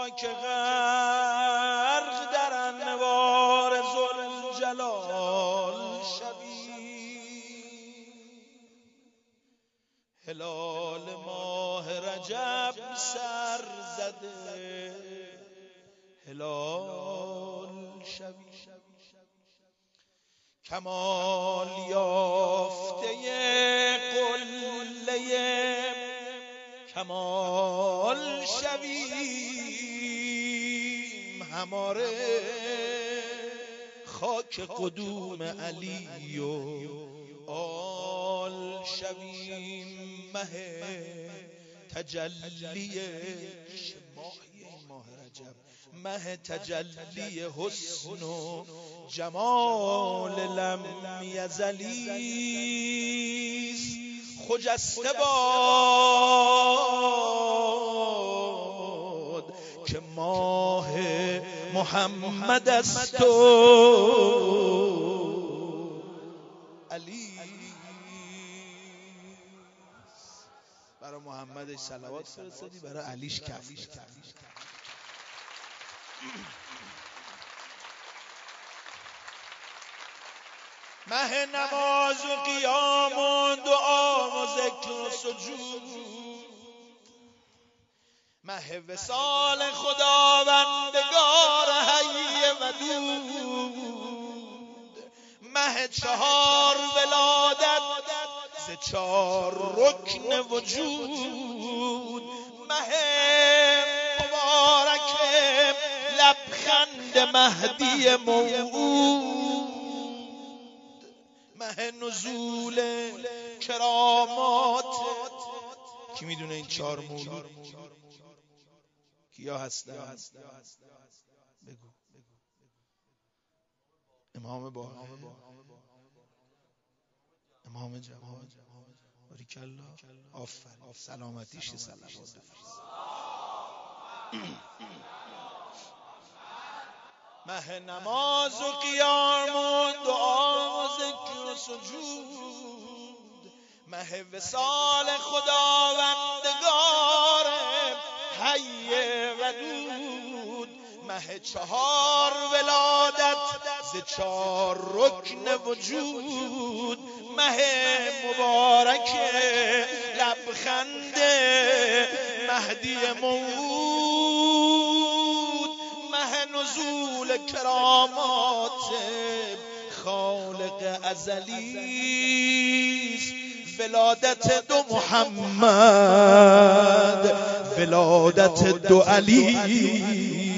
که غرق در انوار ذوالجلال شوی. هلال ماه رجب سر زده هلال شوی. کمال یافته قله کمال شویم، هماره خاک قدوم علی و آل شویم. مه تجلی ماه رجب، مه تجلی حسن و جمال لم یزلی، خجسته باد که ماه محمد است و علی. برای محمدش صلوات فرستادی، برای علیش کف. مه نماز و قیام و دعا و ذکر و سجود، مه وصال خداوندگار حی ودود، مه 4 ولادت ز 4 رکن وجود، مه مبارک لبخند مهدی موعود، مه نزول کرامات. کی میدونه این 4 مولود کیا هستن؟ بگو. امام باقر، امام جواد، باریکالله، آفرین، سلامتیش صلوات بفرست. مه نماز و قیام و دعا و ذکر و سجود، مه وصال خداوندگار حی ودود، مه 4 ولادت ز 4 رکن وجود، مه مبارک لبخند مهدی موعود، مه نزول کرامات خالق ازلی، ولادت 2 محمد، ولادت 2 علی.